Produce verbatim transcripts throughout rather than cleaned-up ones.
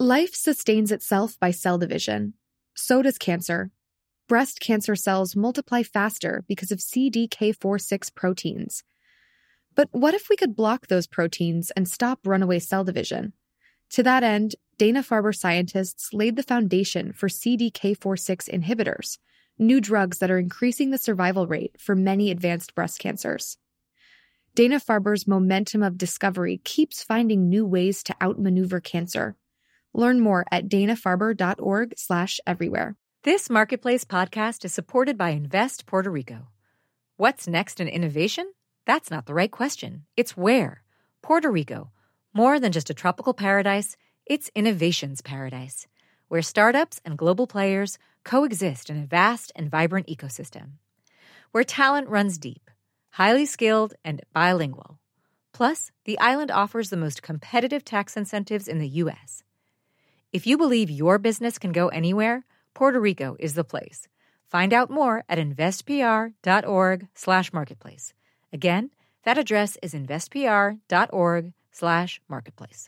Life sustains itself by cell division. So does cancer. Breast cancer cells multiply faster because of C D K four six proteins. But what if we could block those proteins and stop runaway cell division? To that end, Dana-Farber scientists laid the foundation for C D K four six inhibitors, new drugs that are increasing the survival rate for many advanced breast cancers. Dana-Farber's momentum of discovery keeps finding new ways to outmaneuver cancer. Learn more at dana-farber.org slash everywhere. This Marketplace podcast is supported by Invest Puerto Rico. What's next in innovation? That's not the right question. It's where. Puerto Rico. More than just a tropical paradise, it's innovation's paradise, where startups and global players coexist in a vast and vibrant ecosystem. Where talent runs deep, highly skilled, and bilingual. Plus, the island offers the most competitive tax incentives in the U S. If you believe your business can go anywhere, Puerto Rico is the place. Find out more at investpr.org slash marketplace. Again, that address is investpr.org slash marketplace.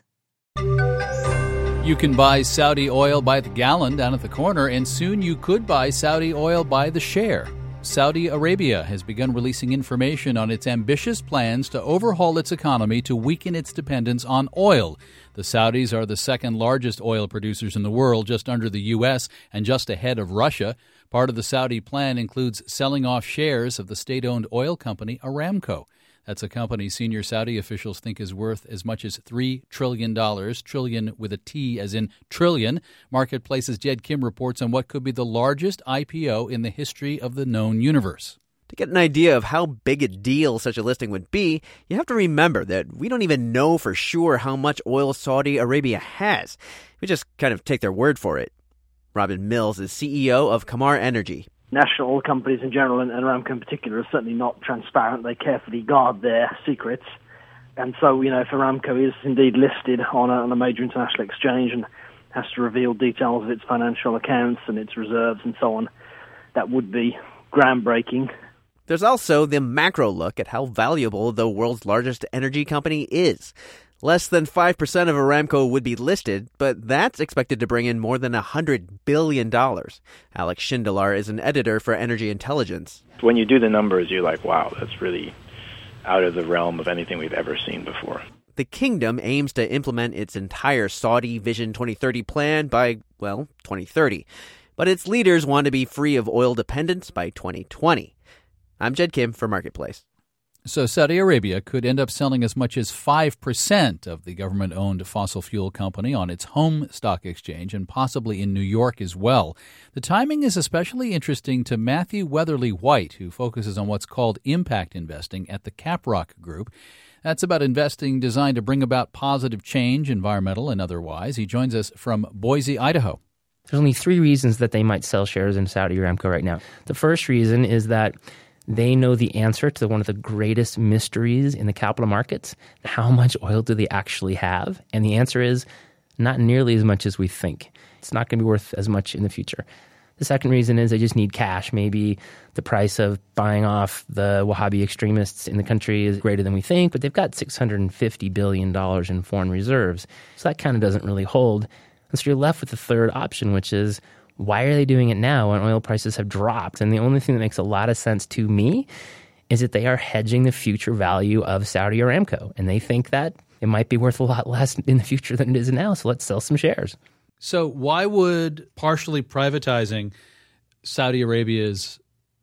You can buy Saudi oil by the gallon down at the corner, and soon you could buy Saudi oil by the share. Saudi Arabia has begun releasing information on its ambitious plans to overhaul its economy to weaken its dependence on oil. The Saudis are the second largest oil producers in the world, just under the U S and just ahead of Russia. Part of the Saudi plan includes selling off shares of the state-owned oil company Aramco. That's a company senior Saudi officials think is worth as much as three trillion dollars, trillion with a T as in trillion. Marketplace's Jed Kim reports on what could be the largest I P O in the history of the known universe. To get an idea of how big a deal such a listing would be, you have to remember that we don't even know for sure how much oil Saudi Arabia has. We just kind of take their word for it. Robin Mills is C E O of Kamar Energy. National oil companies in general, and Aramco in particular, are certainly not transparent. They carefully guard their secrets. And so, you know, if Aramco is indeed listed on a, on a major international exchange and has to reveal details of its financial accounts and its reserves and so on, that would be groundbreaking. There's also the macro look at how valuable the world's largest energy company is. Less than five percent of Aramco would be listed, but that's expected to bring in more than one hundred billion dollars. Alex Schindler is an editor for Energy Intelligence. When you do the numbers, you're like, wow, that's really out of the realm of anything we've ever seen before. The kingdom aims to implement its entire Saudi Vision twenty thirty plan by, well, twenty thirty. But its leaders want to be free of oil dependence by twenty twenty. I'm Jed Kim for Marketplace. So Saudi Arabia could end up selling as much as five percent of the government-owned fossil fuel company on its home stock exchange and possibly in New York as well. The timing is especially interesting to Matthew Weatherly White, who focuses on what's called impact investing at the Caprock Group. That's about investing designed to bring about positive change, environmental and otherwise. He joins us from Boise, Idaho. There's only three reasons that they might sell shares in Saudi Aramco right now. The first reason is that they know the answer to one of the greatest mysteries in the capital markets. How much oil do they actually have? And the answer is not nearly as much as we think. It's not going to be worth as much in the future. The second reason is they just need cash. Maybe the price of buying off the Wahhabi extremists in the country is greater than we think, but they've got six hundred fifty billion dollars in foreign reserves. So that kind of doesn't really hold. And so you're left with the third option, which is, why are they doing it now when oil prices have dropped? And the only thing that makes a lot of sense to me is that they are hedging the future value of Saudi Aramco. And they think that it might be worth a lot less in the future than it is now. So let's sell some shares. So why would partially privatizing Saudi Arabia's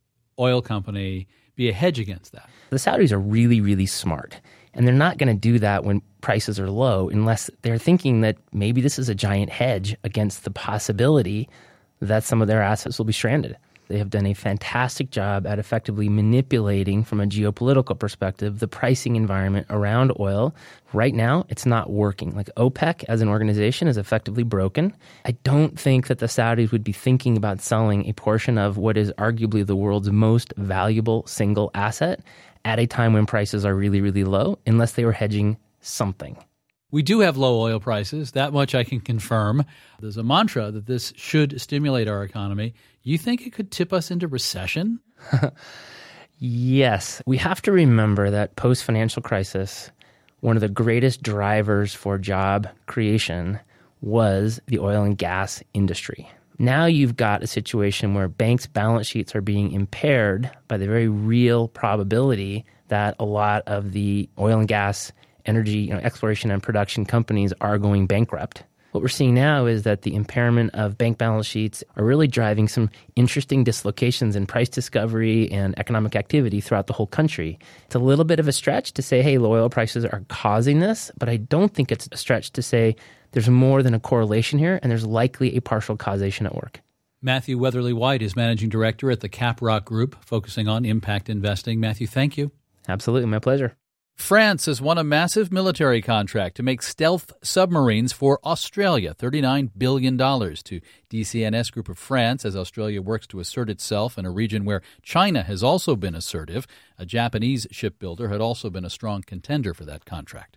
oil company be a hedge against that? The Saudis are really, really smart. And they're not going to do that when prices are low unless they're thinking that maybe this is a giant hedge against the possibility that some of their assets will be stranded. They have done a fantastic job at effectively manipulating, from a geopolitical perspective, the pricing environment around oil. Right now, it's not working. Like OPEC as an organization is effectively broken. I don't think that the Saudis would be thinking about selling a portion of what is arguably the world's most valuable single asset at a time when prices are really, really low, unless they were hedging something. We do have low oil prices. That much I can confirm. There's a mantra that this should stimulate our economy. You think it could tip us into recession? Yes. We have to remember that post-financial crisis, one of the greatest drivers for job creation was the oil and gas industry. Now you've got a situation where banks' balance sheets are being impaired by the very real probability that a lot of the oil and gas energy, you know, exploration and production companies are going bankrupt. What we're seeing now is that the impairment of bank balance sheets are really driving some interesting dislocations in price discovery and economic activity throughout the whole country. It's a little bit of a stretch to say, hey, low oil prices are causing this, but I don't think it's a stretch to say there's more than a correlation here, and there's likely a partial causation at work. Matthew Weatherly-White is Managing Director at the Caprock Group, focusing on impact investing. Matthew, thank you. Absolutely, my pleasure. France has won a massive military contract to make stealth submarines for Australia, thirty-nine billion dollars to D C N S Group of France, as Australia works to assert itself in a region where China has also been assertive. A Japanese shipbuilder had also been a strong contender for that contract.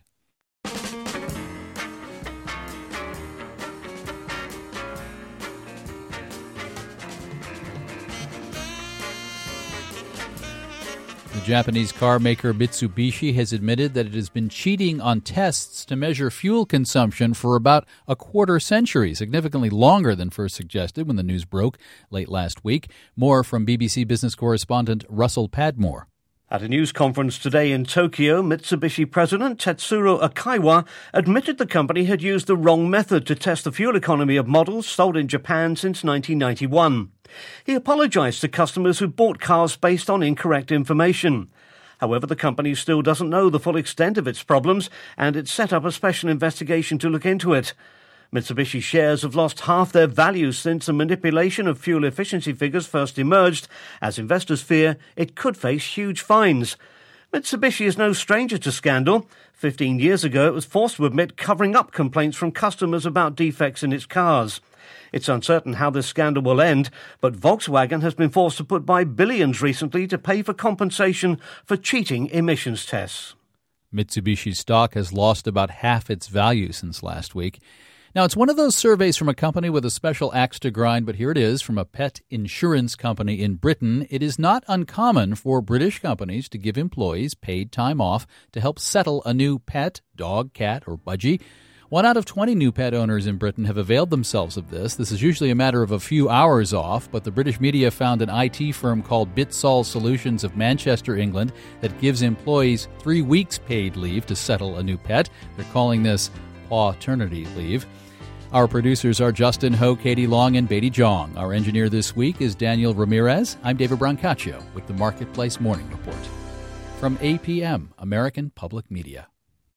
The Japanese car maker Mitsubishi has admitted that it has been cheating on tests to measure fuel consumption for about a quarter century, significantly longer than first suggested when the news broke late last week. More from B B C business correspondent Russell Padmore. At a news conference today in Tokyo, Mitsubishi President Tetsuro Akaiwa admitted the company had used the wrong method to test the fuel economy of models sold in Japan since nineteen ninety-one. He apologized to customers who bought cars based on incorrect information. However, the company still doesn't know the full extent of its problems, and it's set up a special investigation to look into it. Mitsubishi shares have lost half their value since the manipulation of fuel efficiency figures first emerged, as investors fear it could face huge fines. Mitsubishi is no stranger to scandal. Fifteen years ago, it was forced to admit covering up complaints from customers about defects in its cars. It's uncertain how this scandal will end, but Volkswagen has been forced to put by billions recently to pay for compensation for cheating emissions tests. Mitsubishi's stock has lost about half its value since last week. Now, it's one of those surveys from a company with a special axe to grind, but here it is from a pet insurance company in Britain. It is not uncommon for British companies to give employees paid time off to help settle a new pet, dog, cat, or budgie. One out of twenty new pet owners in Britain have availed themselves of this. This is usually a matter of a few hours off, but the British media found an I T firm called Bitsol Solutions of Manchester, England, that gives employees three weeks paid leave to settle a new pet. They're calling this pawternity leave. Our producers are Justin Ho, Katie Long, and Beatty Jong. Our engineer this week is Daniel Ramirez. I'm David Brancaccio with the Marketplace Morning Report. From A P M, American Public Media.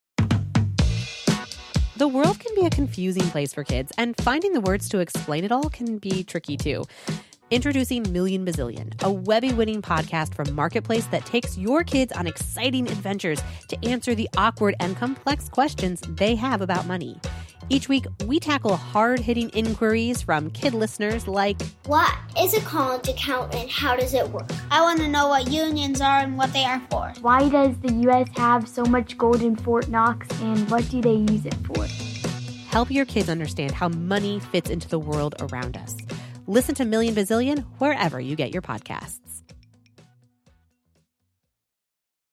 The world can be a confusing place for kids, and finding the words to explain it all can be tricky too. Introducing Million Bazillion, a Webby-winning podcast from Marketplace that takes your kids on exciting adventures to answer the awkward and complex questions they have about money. Each week, we tackle hard-hitting inquiries from kid listeners like, what is a college account and how does it work? I want to know what unions are and what they are for. Why does the U S have so much gold in Fort Knox and what do they use it for? Help your kids understand how money fits into the world around us. Listen to Million Bazillion wherever you get your podcasts.